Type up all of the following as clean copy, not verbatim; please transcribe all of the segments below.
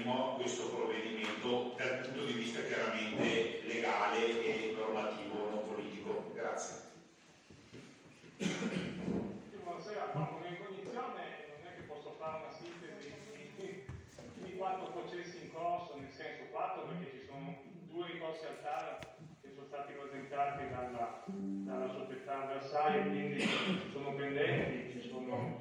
voteremo questo provvedimento dal punto di vista chiaramente legale e normativo, non politico. Grazie. Buonasera, come cognizione non è che posso fare una sintesi di 4 processi in corso, nel senso 4 perché ci sono 2 ricorsi al TAR che sono stati presentati dalla società avversaria, quindi sono pendenti, ci sono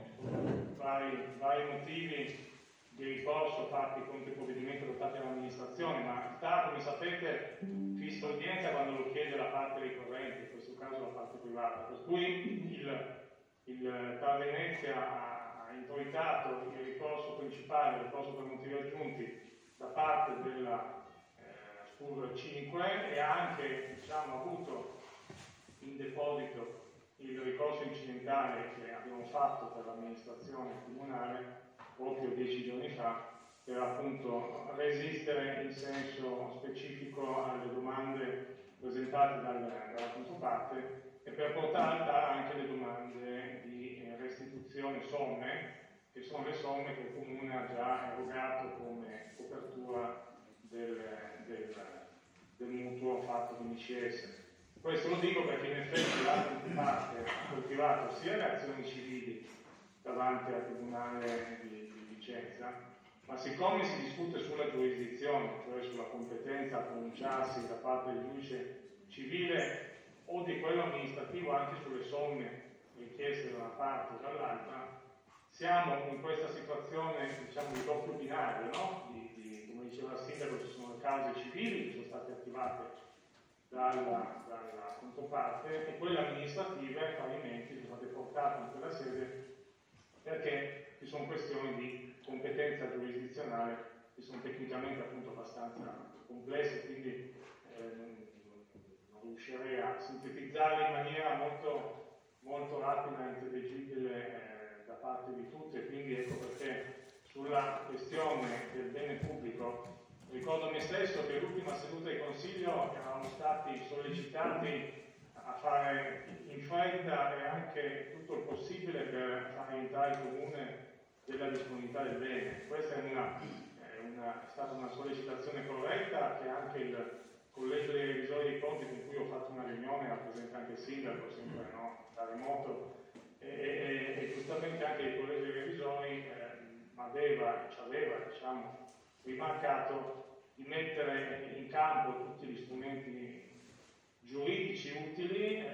vari motivi di ricorso fatti contro i provvedimenti adottati dall'amministrazione, ma il TAR, come sapete, fissa udienza quando lo chiede la parte ricorrente, in questo caso la parte privata, per cui il TAR Venezia ha introitato il ricorso principale, il ricorso per motivi aggiunti da parte della SPUR 5 e ha anche avuto in deposito il ricorso incidentale che abbiamo fatto per l'amministrazione comunale proprio 10 giorni fa per appunto resistere in senso specifico alle domande presentate dalla controparte e per portare al TAR anche le domande di restituzione somme, che sono le somme che il Comune ha già erogato come copertura del mutuo fatto con ICS. Questo lo dico perché in effetti la controparte ha coltivato sia le azioni civili davanti al Tribunale di Vicenza, ma siccome si discute sulla giurisdizione, cioè sulla competenza a pronunciarsi da parte del giudice civile o di quello amministrativo anche sulle somme richieste da una parte o dall'altra, siamo in questa situazione di doppio binario, no? Come diceva il sindaco, ci sono le cause civili che sono state attivate dalla controparte e quelle amministrative, parimenti, sono state portate in quella sede perché ci sono questioni di competenza giurisdizionale che sono tecnicamente appunto abbastanza complesse, quindi non riuscirei a sintetizzarle in maniera molto, molto rapida e intelligibile da parte di tutti, e quindi ecco perché sulla questione del bene pubblico ricordo me stesso che l'ultima seduta di Consiglio eravamo stati sollecitati a fare in fretta e anche tutto il possibile per far entrare il Comune della disponibilità del bene. Questa è stata una sollecitazione corretta che anche il Collegio dei Revisori dei Conti, con cui ho fatto una riunione, rappresenta anche il sindaco, sempre da remoto, e giustamente anche il Collegio dei Revisori ci aveva rimarcato di mettere in campo tutti gli strumenti giuridici utili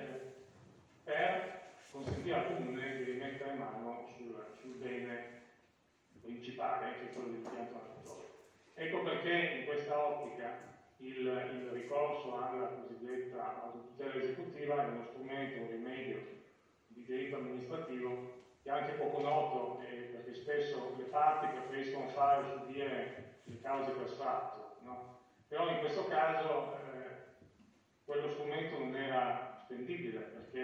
per consentire al Comune di rimettere mano sul bene principale, che è quello dell'impianto natatorio. Ecco perché in questa ottica il ricorso alla cosiddetta autotutela esecutiva è uno strumento, un rimedio di diritto amministrativo che è anche poco noto, perché spesso le parti preferiscono fare o subire le cause per sfratto, no? Però in questo caso quello strumento non era spendibile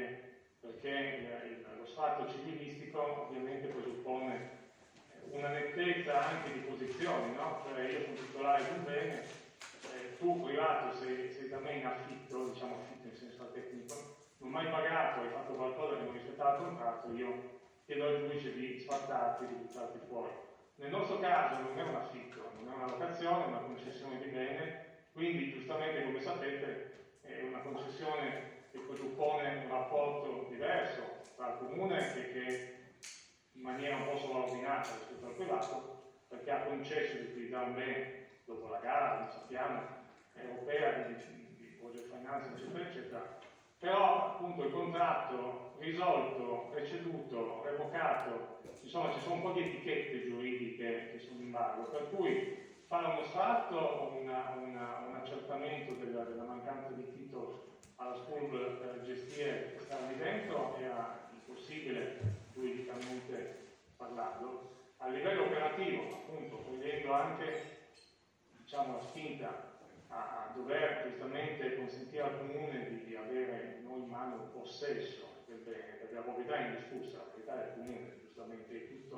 perché lo sfratto civilistico ovviamente presuppone una nettezza anche di posizioni, no? Cioè io sono titolare di un bene, tu privato sei da me in affitto, affitto in senso tecnico, non hai mai pagato, hai fatto qualcosa che non rispettava il contratto, io chiedo al giudice di sfrattarti, di buttarti fuori. Nel nostro caso non è un affitto, non è una locazione, è una concessione di bene, quindi giustamente come sapete è una concessione che presuppone un rapporto diverso tra il Comune che in maniera un po' sovraordinata rispetto al privato, perché ha concesso di utilizzare un bene dopo la gara, lo sappiamo, europea di project financing, eccetera, eccetera. Però appunto il contratto risolto, preceduto, revocato, insomma ci sono un po' di etichette giuridiche che sono in ballo, per cui fare uno sfratto o un accertamento della mancanza di titolo alla SPUR per gestire e stare lì dentro era impossibile giuridicamente parlando. A livello operativo, appunto, togliendo anche la spinta a dover giustamente consentire al Comune di avere non in mano il possesso del bene, perché la proprietà è indiscussa, la proprietà del Comune, giustamente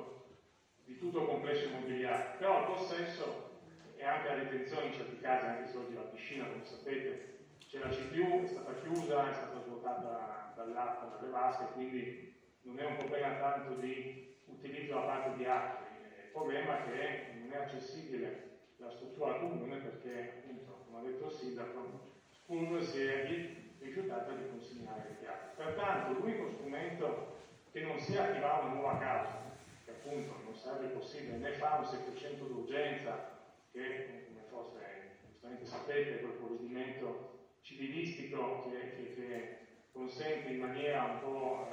di tutto il complesso immobiliare, però il possesso e anche la detenzione in certi casi, anche se oggi la piscina, come sapete, c'è la CPU, è stata chiusa, è stata svuotata dall'acqua, dalle vasche, quindi non è un problema tanto di utilizzo da parte di altri, il problema è che non è accessibile la sua al comune perché, appunto, come ha detto il sindaco, Spurgo si è rifiutato di consegnare le chiavi. Pertanto l'unico strumento che non sia attivare una nuova causa, che appunto non sarebbe possibile né fare un 700 d'urgenza, che come forse giustamente sapete è quel provvedimento civilistico che consente in maniera un po'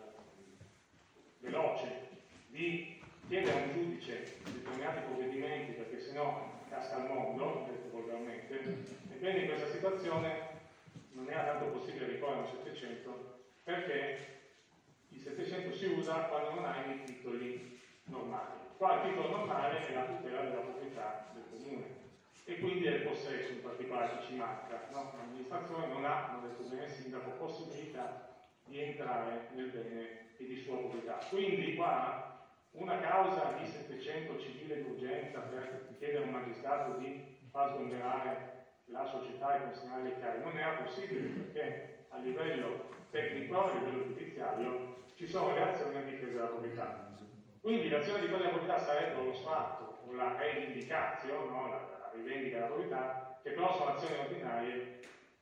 veloce di chiedere a un giudice determinati provvedimenti perché sennò casca il mondo, detto volgarmente. Ebbene in questa situazione non era tanto possibile ricorrere a un 700 perché il 700 si usa quando non hai i titoli normali. Qua il titolo normale è la tutela della proprietà del comune e quindi del possesso in particolare che ci manca. No? L'amministrazione non ha, come ha detto bene il sindaco, possibilità di entrare nel bene e di sua proprietà. Quindi qua una causa di 700 civile d'urgenza per chiedere a un magistrato di far sgomberare la società e consegnare le chiavi non era possibile perché a livello tecnico, a livello giudiziario, ci sono le azioni a difesa della proprietà. Quindi l'azione di quella proprietà sarebbe lo sfatto o la reivindicazione, no? la rivendica della proprietà, che però sono azioni ordinarie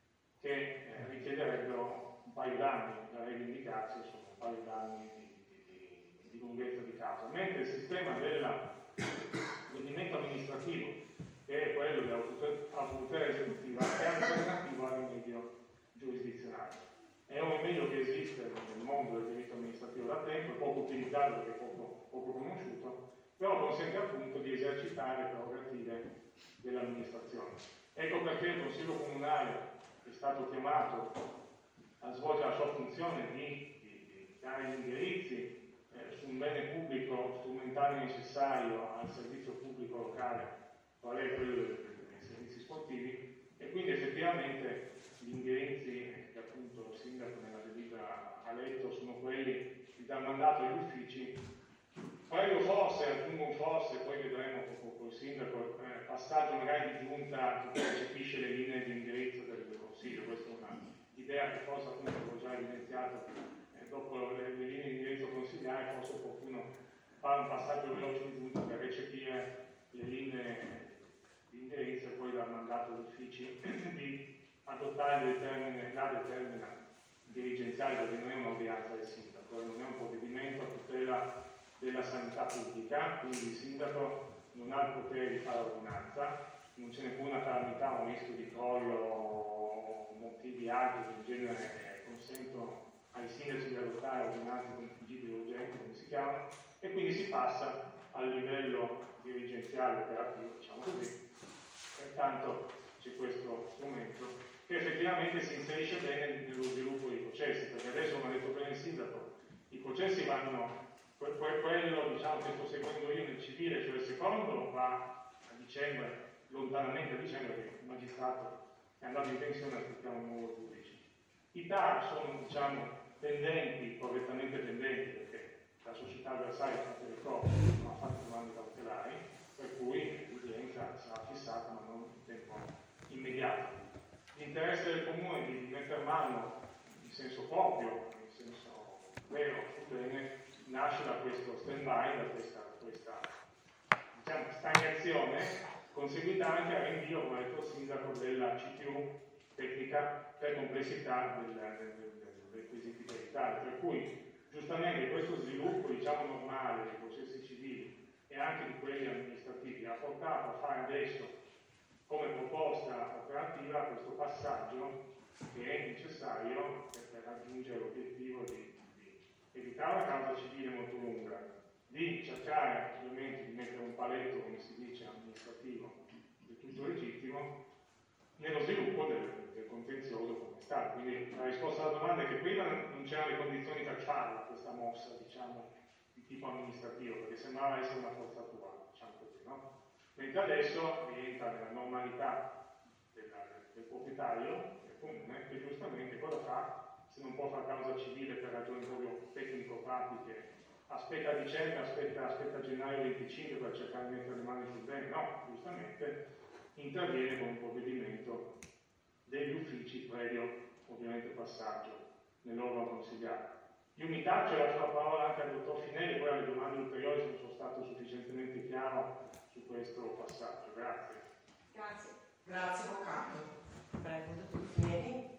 che richiederebbero un paio d'anni da reivindicarsi, sono un paio d'anni di lunghezza di causa, mentre il sistema dell'adempimento amministrativo, che è quello dell'autorità esecutiva, è alternativo al rimedio giurisdizionale. È un rimedio che esiste nel mondo del diritto amministrativo da tempo, è poco utilizzato perché è poco conosciuto, però consente appunto di esercitare le prerogative dell'amministrazione. Ecco perché il Consiglio Comunale è stato chiamato a svolgere la sua funzione di dare gli indirizzi su un bene pubblico strumentale necessario al servizio pubblico locale, qual è quello dei servizi sportivi, e quindi effettivamente gli indirizzi che appunto il sindaco nella delibera ha letto sono quelli di dar mandato agli uffici. Prego forse, aggiungo un forse, poi vedremo con il sindaco, passaggio magari di giunta che recepisce le linee di indirizzo del Consiglio, questa è un'idea che forse appunto avevo già evidenziato dopo le linee di indirizzo consigliare, forse è opportuno fare un passaggio veloce di giunta per recepire le linee di indirizzo e poi dar mandato agli uffici di adottare la determina dirigenziale, perché non è un'ordinanza del sindaco, non è un provvedimento a tutela della sanità pubblica, quindi il sindaco non ha il potere di fare ordinanza, non ce n'è più una calamità, un rischio di crollo o motivi altri che in genere consentono ai sindaci di adottare ordinanze contingibili urgenti, come si chiamano, e quindi si passa al livello dirigenziale operativo, diciamo così. Pertanto c'è questo strumento che effettivamente si inserisce bene nello sviluppo dei processi, perché adesso, come ha detto bene il sindaco, i processi vanno, quello diciamo, che sto seguendo io nel civile, cioè il secondo, va a dicembre, lontanamente a dicembre, perché il magistrato è andato in pensione, aspettiamo un nuovo giudice. I TAR sono, diciamo, pendenti, correttamente pendenti, perché la società avversaria ha fatto le cose, non ha fatto domande cautelari, per cui l'udienza sarà fissata, ma non in tempo immediato. L'interesse del comune di mettere mano in senso proprio, in senso vero, sul bene, nasce da questo stand-by, da questa diciamo, stagnazione, conseguita anche al rinvio, come ha detto il sindaco, della CTU tecnica per complessità dei requisiti peritali, per cui giustamente questo sviluppo diciamo normale dei processi civili e anche di quelli amministrativi ha portato a fare adesso come proposta operativa questo passaggio che è necessario per raggiungere l'obiettivo di evitare una causa civile molto lunga, di cercare ovviamente di mettere un paletto, come si dice, amministrativo del tutto legittimo nello sviluppo del contenzioso come Stato. Quindi la risposta alla domanda è che prima non c'erano le condizioni per farla questa mossa, diciamo, di tipo amministrativo, perché sembrava essere una forzatura, diciamo così, no? Mentre adesso rientra nella normalità del proprietario, del comune, che giustamente cosa fa? Se non può fare causa civile per ragioni proprio tecnico-pratiche, aspetta dicembre, aspetta gennaio 25 per cercare di mettere le mani sul bene, no, giustamente interviene con un provvedimento degli uffici previo ovviamente passaggio nell'organo consigliare. Io mi taccio e lascio la parola anche al dottor Finelli, poi alle domande ulteriori se non sono stato sufficientemente chiaro su questo passaggio. Grazie. Grazie.